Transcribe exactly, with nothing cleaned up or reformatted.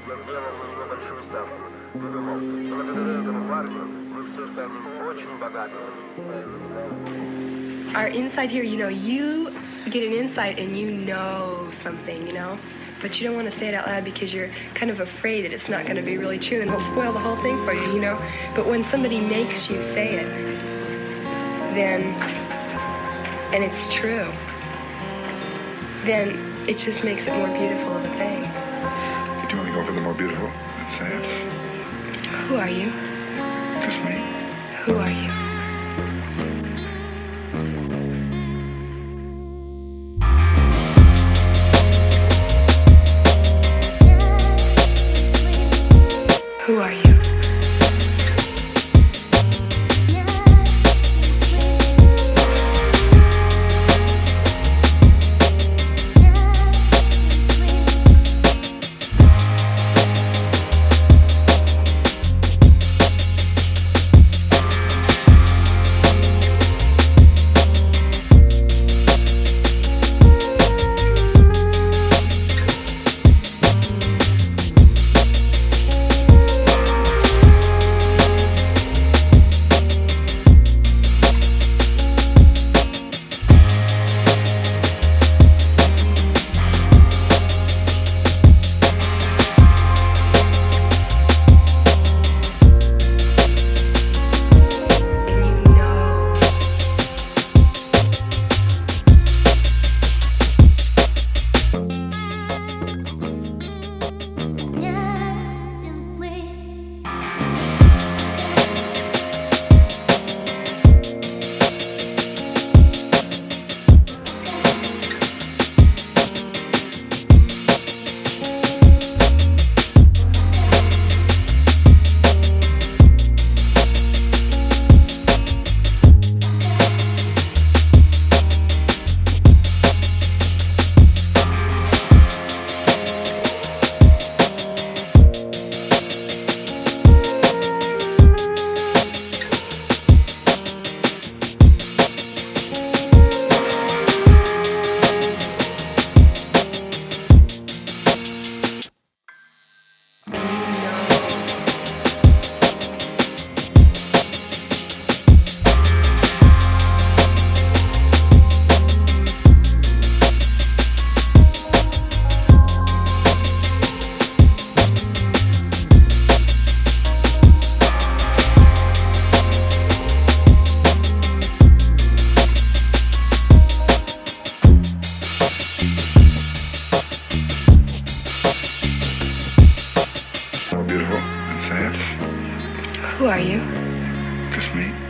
Я делал на него большую ставку. И думал, благодаря этому парню мы все станем очень богатыми. Our inside here, you know, you get an insight and you know something, you know, but you don't want to say it out loud because you're kind of afraid that it's not going to be really true and it'll spoil the whole thing for you, you know. But when somebody makes you say it, then, and it's true, then it just makes it more beautiful of a thing. Do you want to go for the more beautiful and say it? Who are you? Just me. Who are you? Who are you? More beautiful and say it. Who are you? Just me.